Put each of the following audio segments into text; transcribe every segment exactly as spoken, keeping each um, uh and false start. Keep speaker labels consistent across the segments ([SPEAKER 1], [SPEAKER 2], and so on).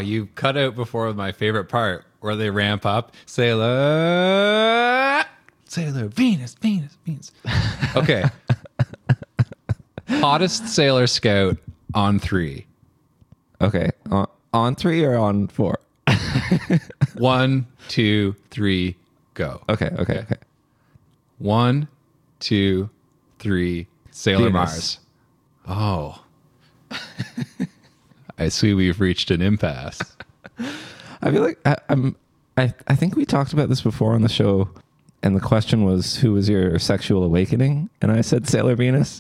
[SPEAKER 1] you cut out before my favorite part where they ramp up. Sailor, Sailor Venus, Venus, Venus. Okay. Hottest Sailor Scout on three.
[SPEAKER 2] Okay. On, on three or on four?
[SPEAKER 1] One, two, three, go.
[SPEAKER 2] Okay. Okay. Okay.
[SPEAKER 1] One, two, three, Sailor
[SPEAKER 2] Venus.
[SPEAKER 1] Mars. Oh. I see we've reached an impasse.
[SPEAKER 2] I feel like I, I'm. I I think we talked about this before on the show, and the question was, "Who was your sexual awakening?" And I said Sailor Venus.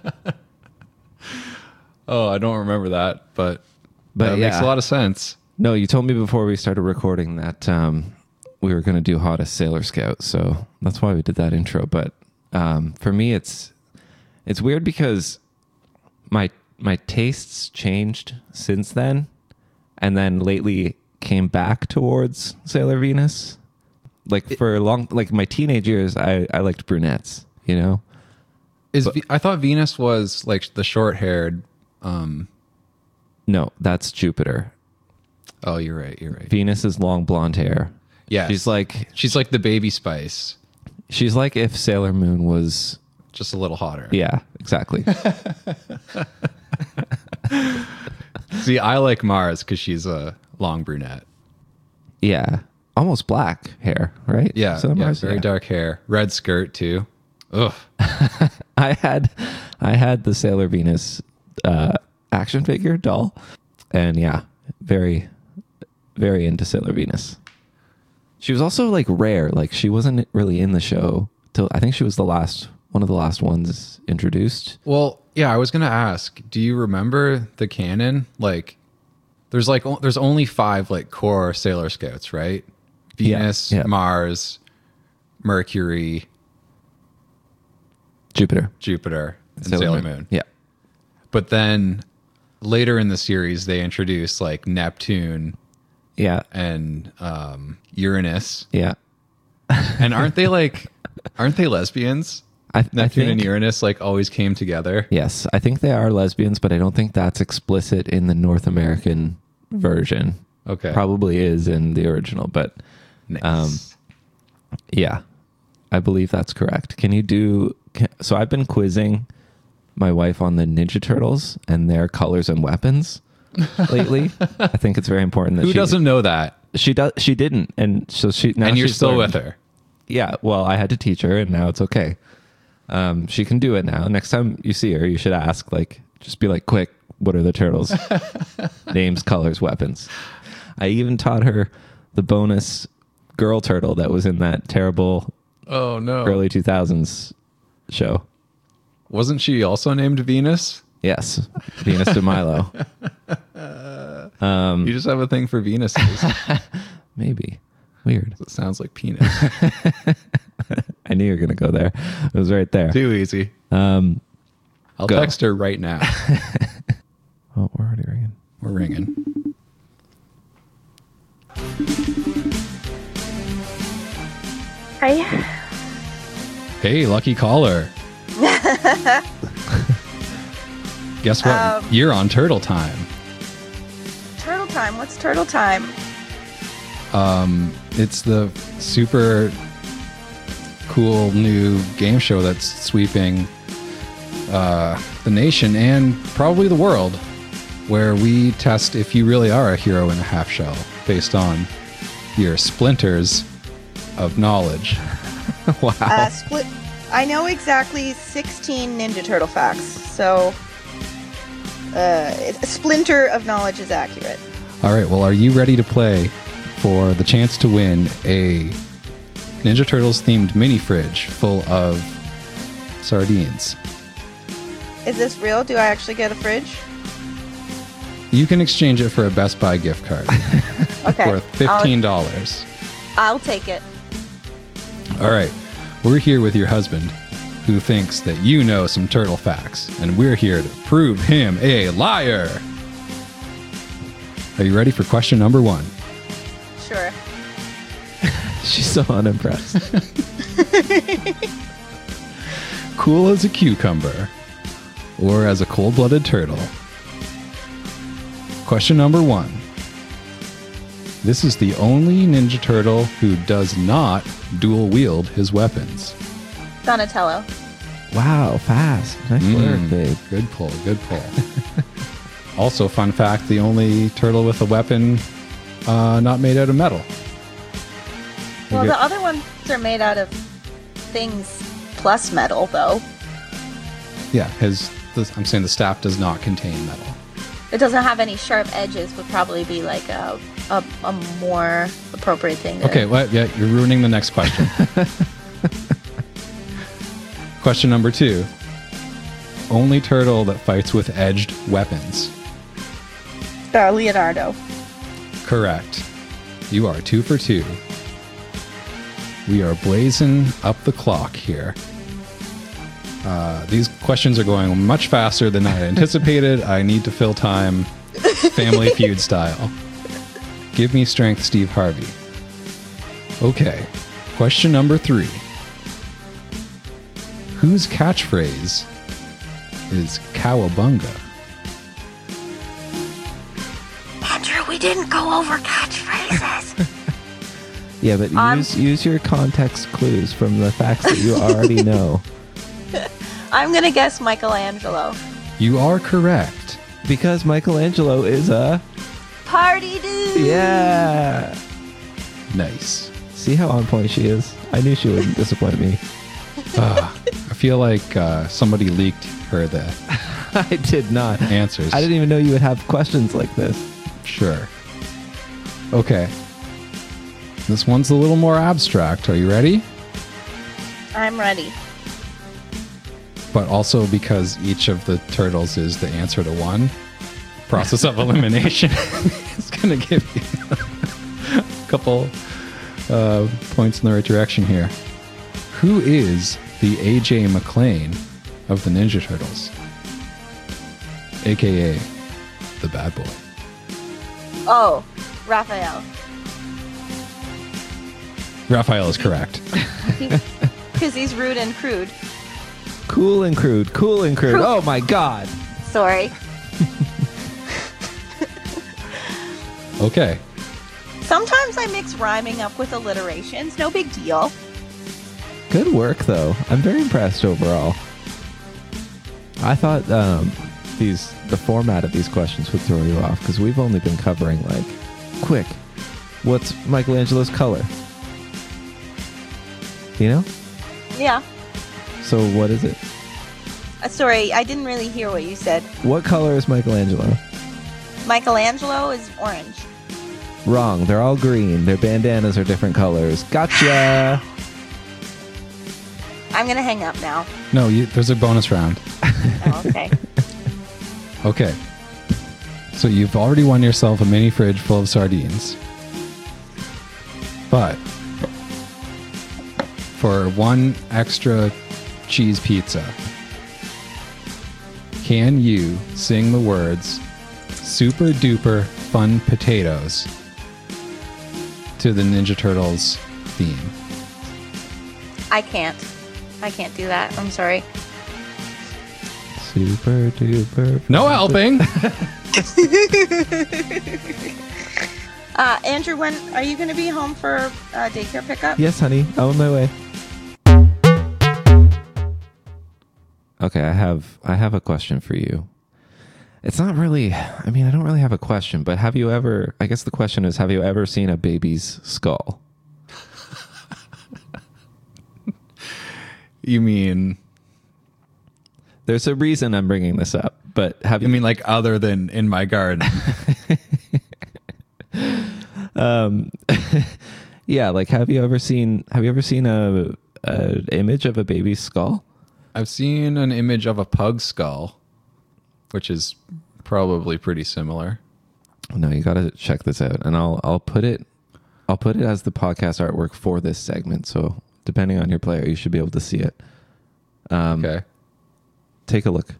[SPEAKER 1] Oh, I don't remember that, but
[SPEAKER 2] But
[SPEAKER 1] that
[SPEAKER 2] yeah.
[SPEAKER 1] makes a lot of sense.
[SPEAKER 2] No, you told me before we started recording that um, we were going to do Hottest Sailor Scout, so that's why we did that intro. But um, for me, it's it's weird because my my tastes changed since then, and then lately came back towards Sailor Venus. Like for a long, like my teenage years, I I liked brunettes. You know,
[SPEAKER 1] Is Ve- I thought Venus was like the short-haired. Um,
[SPEAKER 2] no, that's Jupiter.
[SPEAKER 1] oh, you're right. You're right.
[SPEAKER 2] Venus is long blonde hair.
[SPEAKER 1] Yeah,
[SPEAKER 2] She's like
[SPEAKER 1] she's like the baby spice,
[SPEAKER 2] she's like if Sailor Moon was.
[SPEAKER 1] just a little hotter.
[SPEAKER 2] Yeah, exactly.
[SPEAKER 1] See, I like Mars because she's a long brunette.
[SPEAKER 2] Yeah, almost black hair, right?
[SPEAKER 1] Yeah,
[SPEAKER 2] So
[SPEAKER 1] yeah
[SPEAKER 2] Mars-
[SPEAKER 1] very
[SPEAKER 2] yeah.
[SPEAKER 1] dark hair, red skirt too. Ugh.
[SPEAKER 2] I had, I had the Sailor Venus uh, action figure doll, and yeah, very, very into Sailor Venus. She was also like rare; like she wasn't really in the show till I think she was the last one of the last ones introduced.
[SPEAKER 1] Well, yeah, I was gonna ask. Do you remember the canon? Like, there's like o- there's only five like core Sailor Scouts, right?
[SPEAKER 2] Yeah,
[SPEAKER 1] Venus,
[SPEAKER 2] yeah.
[SPEAKER 1] Mars, Mercury,
[SPEAKER 2] Jupiter,
[SPEAKER 1] Jupiter, and Sailor, Moon.
[SPEAKER 2] Yeah,
[SPEAKER 1] But then later in the series, they introduce like Neptune
[SPEAKER 2] yeah,
[SPEAKER 1] and um, Uranus.
[SPEAKER 2] yeah.
[SPEAKER 1] And aren't they like, aren't they lesbians?
[SPEAKER 2] I, I
[SPEAKER 1] Neptune and
[SPEAKER 2] think-
[SPEAKER 1] Uranus like always came together.
[SPEAKER 2] Yes, I think they are lesbians, but I don't think that's explicit in the North American version.
[SPEAKER 1] Okay.
[SPEAKER 2] Probably is in the original, but
[SPEAKER 1] Nice.
[SPEAKER 2] um, yeah, I believe that's correct. Can you do? Can, so I've been quizzing my wife on the Ninja Turtles and their colors and weapons lately. I think it's very important that
[SPEAKER 1] Who
[SPEAKER 2] she
[SPEAKER 1] doesn't know that?
[SPEAKER 2] She does. She didn't, and so she now
[SPEAKER 1] And you're
[SPEAKER 2] she's
[SPEAKER 1] still
[SPEAKER 2] learned.
[SPEAKER 1] with her.
[SPEAKER 2] Yeah, well, I had to teach her, and now it's okay. Um, she can do it now. Next time you see her, you should ask, like, just be like, quick, what are the turtles? Names, colors, weapons. I even taught her the bonus girl turtle that was in that terrible
[SPEAKER 1] Oh no.
[SPEAKER 2] early two thousands show.
[SPEAKER 1] Wasn't she also named Venus?
[SPEAKER 2] Yes, Venus de Milo.
[SPEAKER 1] You just have a thing for Venuses.
[SPEAKER 2] Maybe. Weird.
[SPEAKER 1] It sounds like penis.
[SPEAKER 2] I knew you were going to go there. It was right there.
[SPEAKER 1] Too easy.
[SPEAKER 2] Um,
[SPEAKER 1] I'll
[SPEAKER 2] go.
[SPEAKER 1] text her right now.
[SPEAKER 2] oh, we're already ringing.
[SPEAKER 1] We're ringing.
[SPEAKER 3] Hi.
[SPEAKER 1] Hey, lucky caller. Guess what?
[SPEAKER 3] Um,
[SPEAKER 1] You're on Turtle Time.
[SPEAKER 3] Turtle time. What's turtle time?
[SPEAKER 1] Um, it's the super cool new game show that's sweeping uh, the nation and probably the world, where we test if you really are a hero in a half shell based on your splinters of knowledge.
[SPEAKER 2] Wow.
[SPEAKER 3] Uh, split. I know exactly sixteen Ninja Turtle facts, so uh, it- a splinter of knowledge is accurate.
[SPEAKER 1] All right, well, are you ready to play for the chance to win a Ninja Turtles themed mini fridge full of sardines?
[SPEAKER 3] Is this real? Do I actually get a fridge?
[SPEAKER 1] You can exchange it for a Best Buy gift card
[SPEAKER 3] Okay.
[SPEAKER 1] worth fifteen dollars.
[SPEAKER 3] I'll, I'll take it.
[SPEAKER 1] All right, we're here with your husband who thinks that you know some turtle facts, and we're here to prove him a liar. Are you ready for question number one?
[SPEAKER 3] Sure.
[SPEAKER 2] She's so unimpressed.
[SPEAKER 1] Cool as a cucumber or as a cold-blooded turtle? Question number one. This is the only Ninja Turtle who does not dual wield his weapons.
[SPEAKER 3] Donatello.
[SPEAKER 2] Wow, fast. Nice work,
[SPEAKER 1] Mm,
[SPEAKER 2] babe.
[SPEAKER 1] good pull, good pull. Also, fun fact, the only turtle with a weapon uh, not made out of metal. You
[SPEAKER 3] Well,
[SPEAKER 1] get-
[SPEAKER 3] the other ones are made out of things plus metal, though.
[SPEAKER 1] yeah, his. The, I'm saying the staff does not contain metal.
[SPEAKER 3] It doesn't have any sharp edges. Would probably be like a a, a more appropriate thing. To,
[SPEAKER 1] Okay, well, yeah, you're ruining the next question. Question number two. Only turtle that fights with edged weapons.
[SPEAKER 3] Uh, Leonardo.
[SPEAKER 1] Correct. You are two for two. We are blazing up the clock here. Uh, these questions are going much faster than I anticipated. I need to fill time, Family Feud style. Give me strength, Steve Harvey. Okay, question number three. Whose catchphrase is cowabunga?
[SPEAKER 3] Andrew, we didn't go over catchphrases.
[SPEAKER 2] Yeah, but
[SPEAKER 3] Um,
[SPEAKER 2] use use your context clues from the facts that you already know.
[SPEAKER 3] I'm gonna guess Michelangelo.
[SPEAKER 1] You are correct.
[SPEAKER 2] Because Michelangelo is a...
[SPEAKER 3] Party dude.
[SPEAKER 2] Yeah!
[SPEAKER 1] Nice.
[SPEAKER 2] See how on point she is? I knew she wouldn't disappoint me.
[SPEAKER 1] Ah, I feel like uh, somebody leaked her the
[SPEAKER 2] I did not.
[SPEAKER 1] answers.
[SPEAKER 2] I didn't even know you would have questions like this.
[SPEAKER 1] Sure. Okay. This one's a little more abstract. Are you ready?
[SPEAKER 3] I'm ready.
[SPEAKER 1] But also because each of the turtles is the answer to one, process of elimination is going to give you a couple uh, points in the right direction here. Who is the A J McClain of the Ninja Turtles? A K A the bad boy.
[SPEAKER 3] Oh, Raphael.
[SPEAKER 1] Raphael is correct.
[SPEAKER 3] Because he's rude and crude.
[SPEAKER 2] Cool and crude. Cool and crude.
[SPEAKER 3] Crude.
[SPEAKER 2] Oh my god.
[SPEAKER 3] Sorry.
[SPEAKER 1] Okay.
[SPEAKER 3] Sometimes I mix rhyming up with alliterations. No big deal.
[SPEAKER 2] Good work, though. I'm very impressed overall. I thought um, these the format of these questions would throw you off because we've only been covering like, quick, what's Michelangelo's color? You know?
[SPEAKER 3] Yeah.
[SPEAKER 2] So what is it?
[SPEAKER 3] Uh, sorry, I didn't really hear what you said.
[SPEAKER 2] What color is Michelangelo?
[SPEAKER 3] Michelangelo is orange.
[SPEAKER 2] Wrong. They're all green. Their bandanas are different colors. Gotcha.
[SPEAKER 3] I'm gonna hang up now.
[SPEAKER 1] No, you, there's a bonus round.
[SPEAKER 3] Oh, okay.
[SPEAKER 1] Okay. So you've already won yourself a mini fridge full of sardines. But for one extra cheese pizza, can you sing the words super duper fun potatoes to the Ninja Turtles theme?
[SPEAKER 3] I can't. I can't do that. I'm sorry.
[SPEAKER 2] Super duper.
[SPEAKER 1] No helping.
[SPEAKER 3] Uh, Andrew, when are you going to be home for uh, daycare pickup?
[SPEAKER 2] Yes, honey. I'm on my way. Okay, I have I have a question for you. It's not really, I mean, I don't really have a question, but have you ever, I guess the question is, have you ever seen a baby's skull?
[SPEAKER 1] You mean,
[SPEAKER 2] There's a reason I'm bringing this up, but have
[SPEAKER 1] you
[SPEAKER 2] you
[SPEAKER 1] mean like other than in my garden?
[SPEAKER 2] um yeah, like have you ever seen have you ever seen a, a image of a baby's skull?
[SPEAKER 1] I've seen an image of a pug skull, which is probably pretty similar.
[SPEAKER 2] No, you got to check this out, and I'll I'll put it I'll put it as the podcast artwork for this segment. So depending on your player, you should be able to see it. Um,
[SPEAKER 1] Okay.
[SPEAKER 2] Take a look.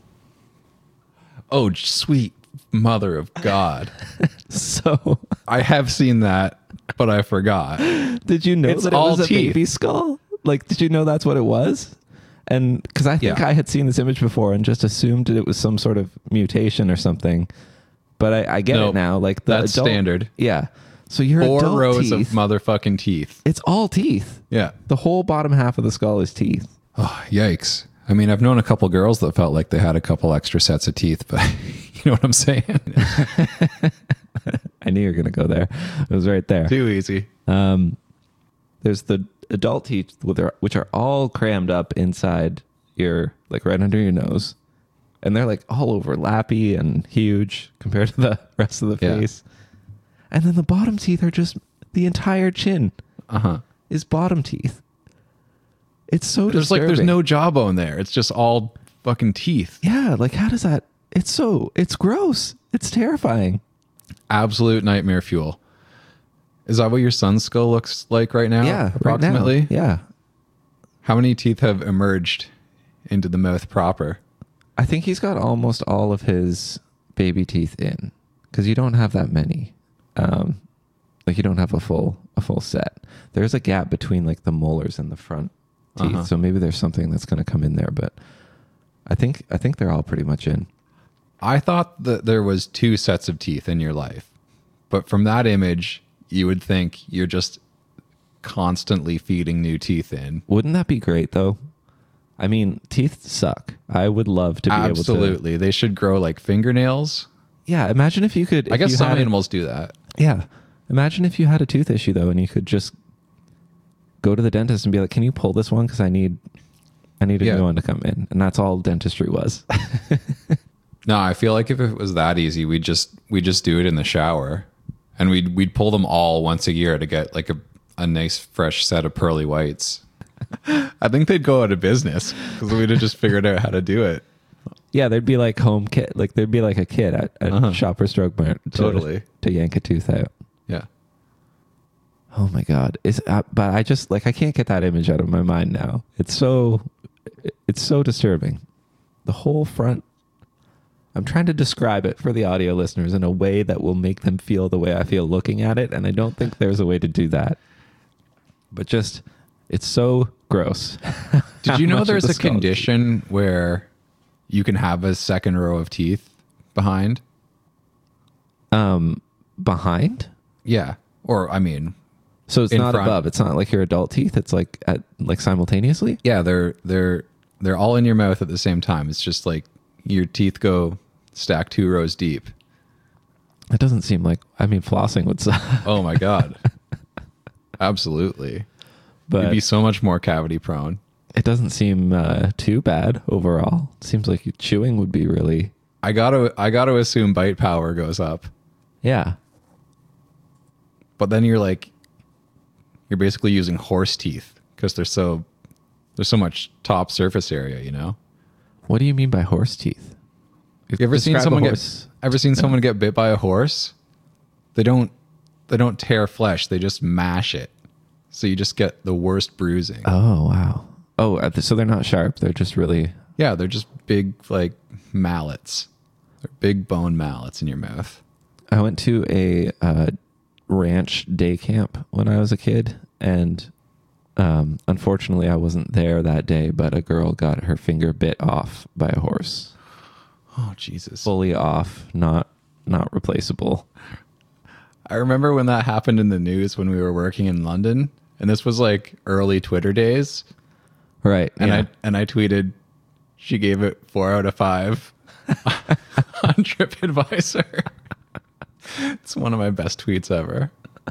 [SPEAKER 1] Oh, sweet mother of God.
[SPEAKER 2] So,
[SPEAKER 1] I have seen that, but I forgot.
[SPEAKER 2] did you know
[SPEAKER 1] It's
[SPEAKER 2] that it
[SPEAKER 1] all
[SPEAKER 2] was a
[SPEAKER 1] teeth.
[SPEAKER 2] baby skull? Like, did you know that's what it was? And because I think
[SPEAKER 1] Yeah.
[SPEAKER 2] I had seen this image before and just assumed that it was some sort of mutation or something. But I, I get
[SPEAKER 1] Nope.
[SPEAKER 2] it now. Like the
[SPEAKER 1] That's
[SPEAKER 2] adult,
[SPEAKER 1] standard.
[SPEAKER 2] Yeah. So your
[SPEAKER 1] Four
[SPEAKER 2] adult
[SPEAKER 1] rows
[SPEAKER 2] teeth,
[SPEAKER 1] of motherfucking teeth.
[SPEAKER 2] it's all teeth.
[SPEAKER 1] Yeah.
[SPEAKER 2] The whole bottom half of the skull is teeth.
[SPEAKER 1] Oh, yikes. I mean, I've known a couple girls that felt like they had a couple extra sets of teeth, but you know what I'm saying?
[SPEAKER 2] I knew you were going to go there. It was right there.
[SPEAKER 1] Too easy.
[SPEAKER 2] Um, there's the adult teeth, with their- which are all crammed up inside your, like right under your nose. And they're like all over lappy and huge compared to the rest of the
[SPEAKER 1] Yeah.
[SPEAKER 2] face. And then the bottom teeth are just the entire chin
[SPEAKER 1] Uh-huh.
[SPEAKER 2] is bottom teeth. It's so
[SPEAKER 1] There's like,
[SPEAKER 2] disturbing.
[SPEAKER 1] there's no jawbone there. It's just all fucking teeth.
[SPEAKER 2] Yeah, like how does that? It's so, it's gross. It's terrifying.
[SPEAKER 1] Absolute nightmare fuel. Is that what your son's skull looks like right now?
[SPEAKER 2] Yeah,
[SPEAKER 1] Approximately?
[SPEAKER 2] Right now. Yeah.
[SPEAKER 1] How many teeth have emerged into the mouth proper?
[SPEAKER 2] I think he's got almost all of his baby teeth in because you don't have that many. Um, like you don't have a full a full set. There's a gap between like the molars and the front teeth,
[SPEAKER 1] Uh-huh.
[SPEAKER 2] so maybe there's something that's going to come in there. But I think I think they're all pretty much in.
[SPEAKER 1] I thought that there was two sets of teeth in your life. But from that image, you would think you're just constantly feeding new teeth in.
[SPEAKER 2] Wouldn't that be great though? I mean, teeth suck. I would love to be able to.
[SPEAKER 1] Absolutely. They should grow like fingernails.
[SPEAKER 2] Yeah, imagine if you could.
[SPEAKER 1] I
[SPEAKER 2] if
[SPEAKER 1] guess
[SPEAKER 2] you
[SPEAKER 1] some
[SPEAKER 2] had a-
[SPEAKER 1] animals do that.
[SPEAKER 2] Yeah. Imagine if you had a tooth issue though, and you could just go to the dentist and be like, "Can you pull this one? Because I need, I need a
[SPEAKER 1] Yeah.
[SPEAKER 2] new one to come in." And that's all dentistry was.
[SPEAKER 1] No, I feel like if it was that easy, we'd just we'd just do it in the shower, and we'd we'd pull them all once a year to get like a a nice fresh set of pearly whites. I think they'd go out of business because we'd have just figured out how to do it.
[SPEAKER 2] Yeah, there'd be like home kit, like there'd be like a kid at, at
[SPEAKER 1] Uh-huh.
[SPEAKER 2] Shoppers Drug Mart to,
[SPEAKER 1] Totally.
[SPEAKER 2] to yank a tooth out.
[SPEAKER 1] Yeah.
[SPEAKER 2] Oh my god! Is uh, but I just like I can't get that image out of my mind now. It's so, it's so disturbing. The whole front. I'm trying to describe it for the audio listeners in a way that will make them feel the way I feel looking at it, and I don't think there's a way to do that. But just, it's so gross.
[SPEAKER 1] Did you
[SPEAKER 2] How
[SPEAKER 1] know
[SPEAKER 2] much of
[SPEAKER 1] there's
[SPEAKER 2] the
[SPEAKER 1] a
[SPEAKER 2] skull-
[SPEAKER 1] condition where you can have a second row of teeth behind?
[SPEAKER 2] Um, behind.
[SPEAKER 1] Yeah. Or I mean,
[SPEAKER 2] So it's
[SPEAKER 1] In
[SPEAKER 2] not
[SPEAKER 1] front.
[SPEAKER 2] above. It's not like your adult teeth. It's like at like simultaneously.
[SPEAKER 1] yeah, they're they're they're all in your mouth at the same time. It's just like your teeth go stacked two rows deep.
[SPEAKER 2] It doesn't seem like. I mean, flossing would suck,
[SPEAKER 1] Oh my god. Absolutely.
[SPEAKER 2] but
[SPEAKER 1] You'd be so much more cavity prone.
[SPEAKER 2] it doesn't seem uh, too bad overall. It seems like chewing would be really.
[SPEAKER 1] I gotta I gotta assume bite power goes up.
[SPEAKER 2] Yeah.
[SPEAKER 1] But then you're like you're basically using horse teeth because they're so there's so much top surface area, you know?
[SPEAKER 2] What do you mean by horse teeth?
[SPEAKER 1] You ever seen
[SPEAKER 2] Describe a
[SPEAKER 1] someone
[SPEAKER 2] horse.
[SPEAKER 1] get ever seen someone get bit by a horse? They don't they don't tear flesh, they just mash it. So you just get the worst bruising.
[SPEAKER 2] Oh wow. Oh, uh, so they're not sharp. They're just really.
[SPEAKER 1] Yeah, they're just big like mallets. They're big bone mallets in your mouth.
[SPEAKER 2] I went to a uh, ranch day camp when I was a kid, and um, unfortunately, I wasn't there that day. But a girl got her finger bit off by a horse,
[SPEAKER 1] Oh Jesus.
[SPEAKER 2] fully off, not not replaceable.
[SPEAKER 1] I remember when that happened in the news when we were working in London, and this was like early Twitter days.
[SPEAKER 2] Right,
[SPEAKER 1] And
[SPEAKER 2] yeah.
[SPEAKER 1] I and I tweeted, she gave it four out of five on TripAdvisor. It's one of my best tweets ever.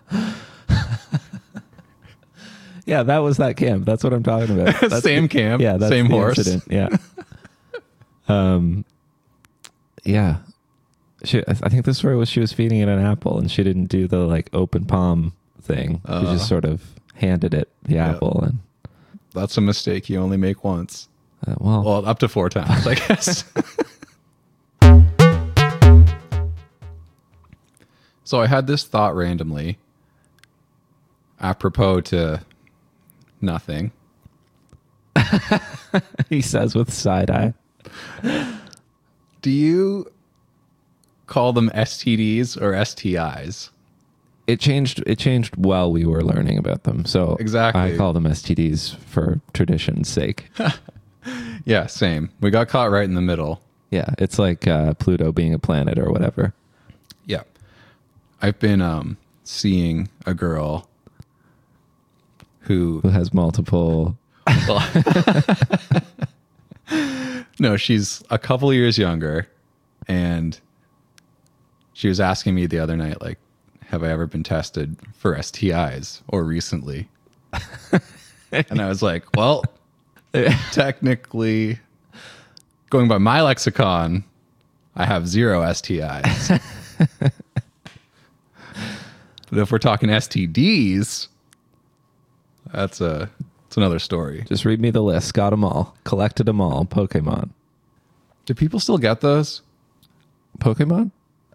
[SPEAKER 2] yeah, that was that camp. That's what I'm talking about. That's
[SPEAKER 1] Same
[SPEAKER 2] the-
[SPEAKER 1] camp,
[SPEAKER 2] Yeah, that's
[SPEAKER 1] same
[SPEAKER 2] the
[SPEAKER 1] horse.
[SPEAKER 2] incident. Yeah. um. Yeah. She, I I think the story was she was feeding it an apple and she didn't do the like open palm thing. She
[SPEAKER 1] Uh.
[SPEAKER 2] just sort of handed it the
[SPEAKER 1] Yeah.
[SPEAKER 2] apple and
[SPEAKER 1] That's a mistake you only make once.
[SPEAKER 2] uh, well,
[SPEAKER 1] Well, up to four times, I guess. So I had this thought randomly, apropos to nothing.
[SPEAKER 2] he says with side eye.
[SPEAKER 1] Do you call them S T Ds or S T Is?
[SPEAKER 2] It changed. It changed while we were learning about them. So
[SPEAKER 1] Exactly.
[SPEAKER 2] I call them S T Ds for tradition's sake.
[SPEAKER 1] Yeah, same. We got caught right in the middle.
[SPEAKER 2] Yeah, it's like uh, Pluto being a planet or whatever.
[SPEAKER 1] Yeah. I've been um seeing a girl who
[SPEAKER 2] Who has multiple?
[SPEAKER 1] no, she's a couple years younger, and she was asking me the other night, like, have I ever been tested for S T Is or recently? And I was like, well, technically, going by my lexicon, I have zero S T Is. But if we're talking S T Ds, that's a that's another story.
[SPEAKER 2] Just read me the list. Got them all. Collected them all. Pokemon.
[SPEAKER 1] Do people still get those?
[SPEAKER 2] Pokemon?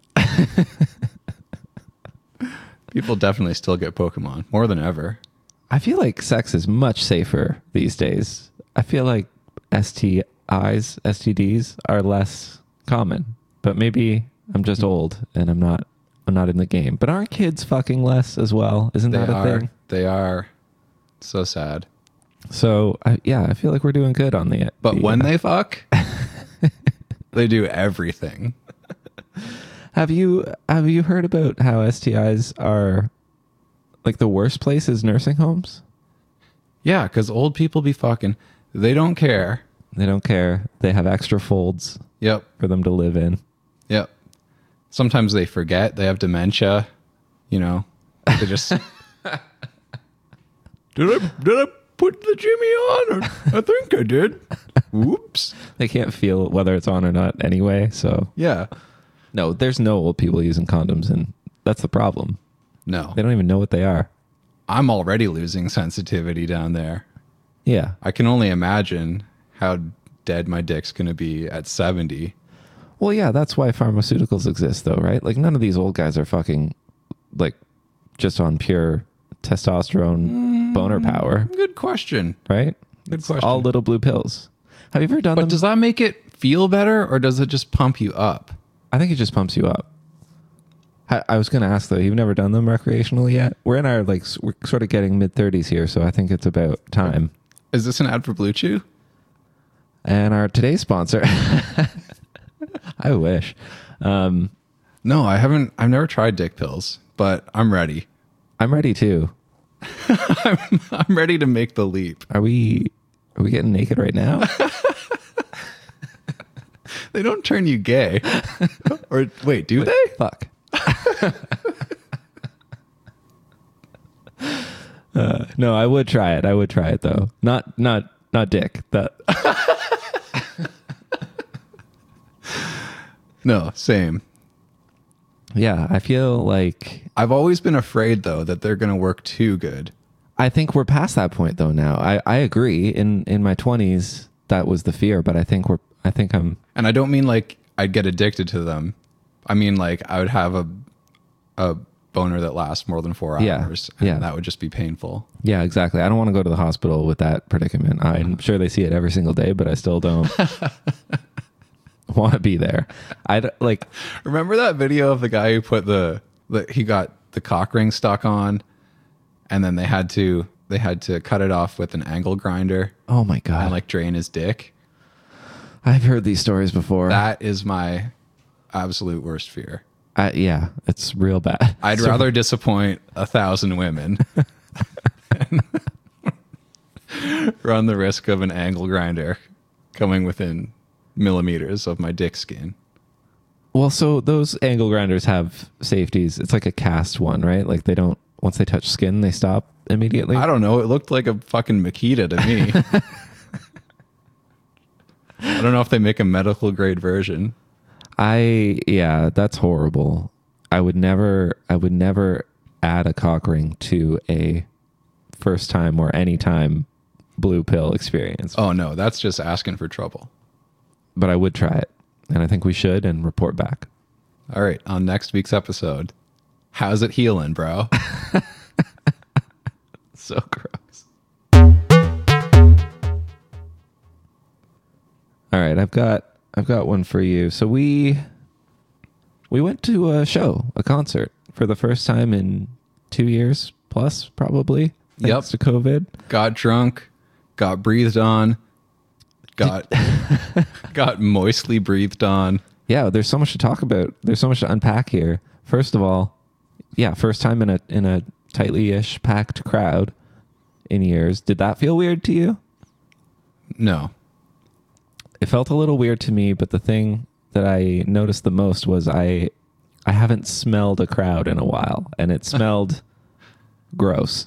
[SPEAKER 1] People definitely still get Pokemon more than ever.
[SPEAKER 2] I feel like sex is much safer these days. I feel like S T Is, S T Ds are less common. But maybe I'm just old and I'm not I'm not in the game. But aren't kids fucking less as well? Isn't
[SPEAKER 1] They
[SPEAKER 2] that a
[SPEAKER 1] are.
[SPEAKER 2] thing?
[SPEAKER 1] They are. So sad.
[SPEAKER 2] So I, yeah, I feel like we're doing good on the.
[SPEAKER 1] But
[SPEAKER 2] the,
[SPEAKER 1] when
[SPEAKER 2] uh,
[SPEAKER 1] they fuck, they do everything.
[SPEAKER 2] have you have you heard about how S T Is are like the worst place is nursing homes?
[SPEAKER 1] Yeah, because old people be fucking. They don't care.
[SPEAKER 2] They don't care. They have extra folds
[SPEAKER 1] Yep.
[SPEAKER 2] for them to live in.
[SPEAKER 1] Yep. Sometimes they forget. They have dementia. You know, they just. did I did I put the Jimmy on? Or, I think I did. Whoops.
[SPEAKER 2] They can't feel whether it's on or not anyway. So
[SPEAKER 1] Yeah.
[SPEAKER 2] no, there's no old people using condoms, and that's the problem.
[SPEAKER 1] No.
[SPEAKER 2] They don't even know what they are.
[SPEAKER 1] I'm already losing sensitivity down there.
[SPEAKER 2] Yeah.
[SPEAKER 1] I can only imagine how dead my dick's going to be at seventy.
[SPEAKER 2] Well, yeah, that's why pharmaceuticals exist, though, right? Like, none of these old guys are fucking, like, just on pure testosterone boner power,
[SPEAKER 1] Good question.
[SPEAKER 2] right?
[SPEAKER 1] Good
[SPEAKER 2] It's
[SPEAKER 1] question.
[SPEAKER 2] all little blue pills. Have you ever done
[SPEAKER 1] But
[SPEAKER 2] them?
[SPEAKER 1] does that make it feel better, or does it just pump you up?
[SPEAKER 2] I think it just pumps you up. I, I was going to ask, though, you've never done them recreationally yet? We're in our, like, s- we're sort of getting mid-thirties here, so I think it's about time.
[SPEAKER 1] Is this an ad for Blue Chew?
[SPEAKER 2] And our today's sponsor, I wish. Um,
[SPEAKER 1] No, I haven't. I've never tried dick pills, but I'm ready.
[SPEAKER 2] I'm ready, too.
[SPEAKER 1] I'm, I'm ready to make the leap.
[SPEAKER 2] Are we, are we getting naked right now?
[SPEAKER 1] They don't turn you gay. Or wait, do they?
[SPEAKER 2] Fuck. uh, no, I would try it. I would try it though. Not not not dick. That
[SPEAKER 1] No, same.
[SPEAKER 2] yeah, I feel like
[SPEAKER 1] I've always been afraid though that they're going to work too good.
[SPEAKER 2] I think we're past that point though now. I, I agree. In in my twenties that was the fear, but I think we're I think I'm
[SPEAKER 1] And I don't mean like I'd get addicted to them. I mean like I would have a a boner that lasts more than four
[SPEAKER 2] Yeah,
[SPEAKER 1] hours. And
[SPEAKER 2] yeah.
[SPEAKER 1] that would just be painful.
[SPEAKER 2] yeah, exactly. I don't want to go to the hospital with that predicament. I'm sure they see it every single day, but I still don't want to be there. I like
[SPEAKER 1] Remember that video of the guy who put the, the he got the cock ring stuck on, and then they had to they had to cut it off with an angle grinder
[SPEAKER 2] oh my god.
[SPEAKER 1] and like drain his dick.
[SPEAKER 2] I've heard these stories before.
[SPEAKER 1] That is my absolute worst fear.
[SPEAKER 2] I, yeah, it's real bad.
[SPEAKER 1] I'd
[SPEAKER 2] So-
[SPEAKER 1] rather disappoint a thousand women than run the risk of an angle grinder coming within millimeters of my dick skin.
[SPEAKER 2] Well, so those angle grinders have safeties. It's like a cast one, right? Like they don't once they touch skin, they stop immediately.
[SPEAKER 1] I don't know. It looked like a fucking Makita to me. I don't know if they make a medical grade version.
[SPEAKER 2] I yeah, that's horrible. I would never I would never add a cock ring to a first time or any time blue pill experience.
[SPEAKER 1] Oh no, that's just asking for trouble.
[SPEAKER 2] But I would try it. And I think we should and report back.
[SPEAKER 1] All right, on next week's episode, how's it healing, bro?
[SPEAKER 2] So gross. All right, I've got I've got one for you. So we we went to a show, a concert for the first time in two years plus, probably.
[SPEAKER 1] Yep.
[SPEAKER 2] Thanks to COVID.
[SPEAKER 1] Got drunk, got breathed on, got got moistly breathed on.
[SPEAKER 2] Yeah, there's so much to talk about. There's so much to unpack here. First of all, yeah, first time in a in a tightly-ish packed crowd in years. Did that feel weird to you?
[SPEAKER 1] No.
[SPEAKER 2] It felt a little weird to me, but the thing that I noticed the most was I I haven't smelled a crowd in a while, and it smelled gross.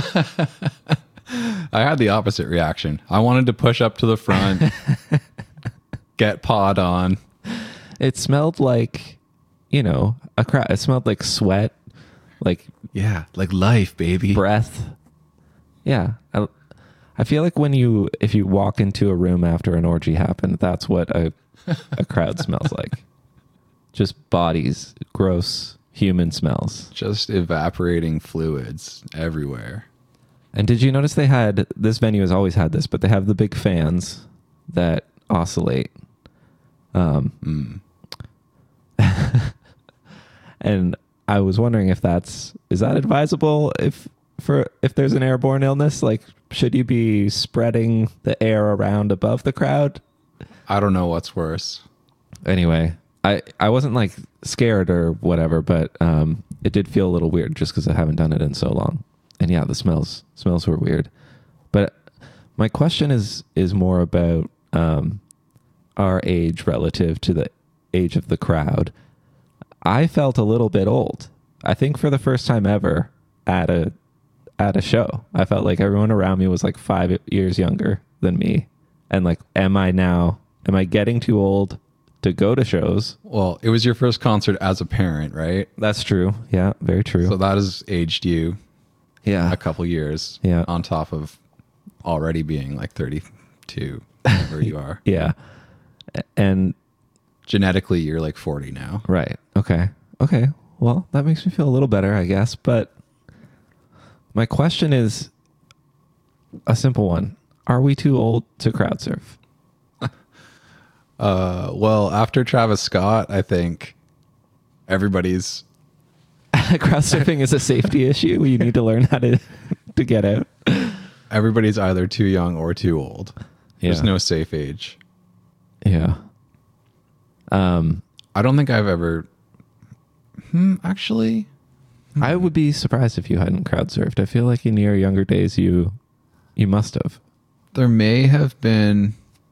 [SPEAKER 1] I had the opposite reaction. I wanted to push up to the front, get pawed on.
[SPEAKER 2] It smelled like, you know, a crowd. It smelled like sweat, like
[SPEAKER 1] Yeah, like life, baby.
[SPEAKER 2] breath. Yeah. I, I feel like when you, if you walk into a room after an orgy happened, that's what a, a crowd smells like. Just bodies, gross human smells.
[SPEAKER 1] Just evaporating fluids everywhere.
[SPEAKER 2] And did you notice they had, this venue has always had this, but they have the big fans that oscillate. Um,
[SPEAKER 1] Mm.
[SPEAKER 2] and I was wondering if that's, is that advisable if, for, if there's an airborne illness? Like, should you be spreading the air around above the crowd?
[SPEAKER 1] I don't know what's worse.
[SPEAKER 2] Anyway, I, I wasn't like scared or whatever, but um, it did feel a little weird just because I haven't done it in so long. And yeah, the smells smells were weird. But my question is is more about um, our age relative to the age of the crowd. I felt a little bit old. I think for the first time ever at a at a show, I felt like everyone around me was like five years younger than me. And like, am I now? Am I getting too old to go to shows?
[SPEAKER 1] Well, it was your first concert as a parent, right?
[SPEAKER 2] That's true. Yeah, very true.
[SPEAKER 1] So that has aged you
[SPEAKER 2] yeah.
[SPEAKER 1] a couple years.
[SPEAKER 2] Yeah.
[SPEAKER 1] On top of already being like thirty-two, where you are.
[SPEAKER 2] Yeah. And
[SPEAKER 1] Genetically, you're like forty now.
[SPEAKER 2] right. Okay. Okay. Well, that makes me feel a little better, I guess. But my question is a simple one. Are we too old to crowd surf?
[SPEAKER 1] Uh, well, after Travis Scott, I think everybody's
[SPEAKER 2] Crowd surfing is a safety issue. You need to learn how to to get out.
[SPEAKER 1] everybody's either too young or too old. There's
[SPEAKER 2] Yeah.
[SPEAKER 1] no safe age.
[SPEAKER 2] Yeah. Um,
[SPEAKER 1] I don't think I've ever. Hmm, actually,
[SPEAKER 2] I would be surprised if you hadn't crowd surfed. I feel like in your younger days, you you must have.
[SPEAKER 1] there may have been.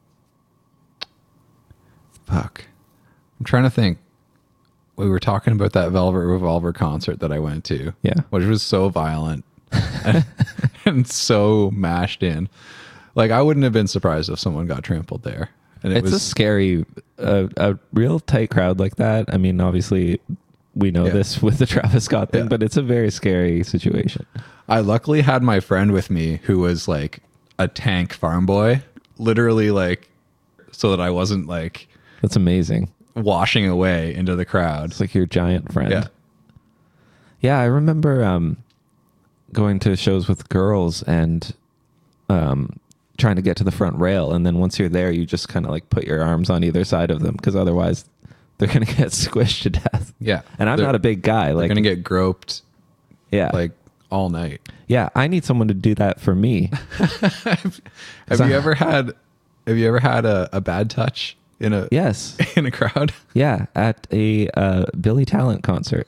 [SPEAKER 1] Fuck. I'm trying to think. We were talking about that Velvet Revolver concert that I went to.
[SPEAKER 2] Yeah.
[SPEAKER 1] Which was so violent and, and so mashed in. Like, I wouldn't have been surprised if someone got trampled there. And it
[SPEAKER 2] It's a
[SPEAKER 1] was
[SPEAKER 2] scary, uh, a real tight crowd like that. I mean, obviously, we know
[SPEAKER 1] Yeah.
[SPEAKER 2] this with the Travis Scott thing,
[SPEAKER 1] Yeah.
[SPEAKER 2] but it's a very scary situation.
[SPEAKER 1] I luckily had my friend with me who was like a tank farm boy, literally, like, so that I wasn't like
[SPEAKER 2] That's amazing.
[SPEAKER 1] washing away into the crowd.
[SPEAKER 2] It's like your giant friend.
[SPEAKER 1] Yeah.
[SPEAKER 2] Yeah, I remember um, going to shows with girls and um, trying to get to the front rail. And then once you're there, you just kind of like put your arms on either side of them because otherwise they're going to get squished to death.
[SPEAKER 1] Yeah.
[SPEAKER 2] And I'm
[SPEAKER 1] They're-
[SPEAKER 2] not a big guy.
[SPEAKER 1] They're
[SPEAKER 2] Like,
[SPEAKER 1] going to get groped
[SPEAKER 2] yeah.
[SPEAKER 1] like all night.
[SPEAKER 2] yeah, I need someone to do that for me.
[SPEAKER 1] Have
[SPEAKER 2] So-
[SPEAKER 1] you ever had have you ever had a, a bad touch in a
[SPEAKER 2] Yes.
[SPEAKER 1] in a crowd?
[SPEAKER 2] Yeah, at a uh, Billy Talent concert.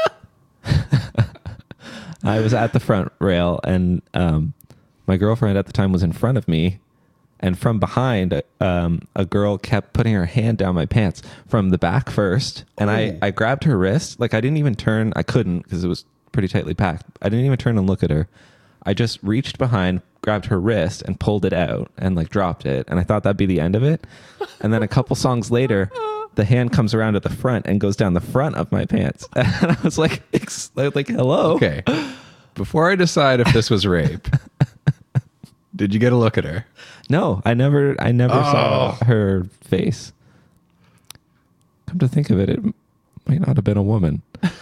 [SPEAKER 2] I was at the front rail, and um, my girlfriend at the time was in front of me, and from behind, um, a girl kept putting her hand down my pants from the back first, and I,
[SPEAKER 1] Oh.
[SPEAKER 2] I grabbed her wrist. Like, I didn't even turn. I couldn't because it was pretty tightly packed. I didn't even turn and look at her. I just reached behind, grabbed her wrist, and pulled it out, and like dropped it. And I thought that'd be the end of it. And then a couple songs later, the hand comes around at the front and goes down the front of my pants. And I was like, ex- like, hello.
[SPEAKER 1] Okay. Before I decide if this was rape, did you get a look at her?
[SPEAKER 2] No, I never, I never saw
[SPEAKER 1] Oh.
[SPEAKER 2] her face. Come to think of it, it might not have been a woman.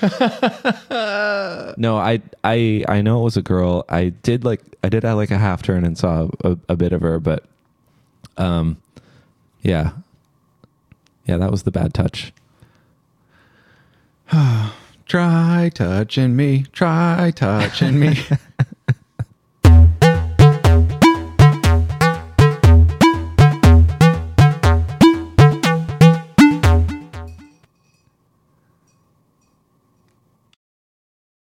[SPEAKER 2] No, I, I, I know it was a girl. I did like, I did have like a half turn and saw a, a bit of her, but, um, yeah, yeah, that was the bad touch.
[SPEAKER 1] Try touching me, try touching me.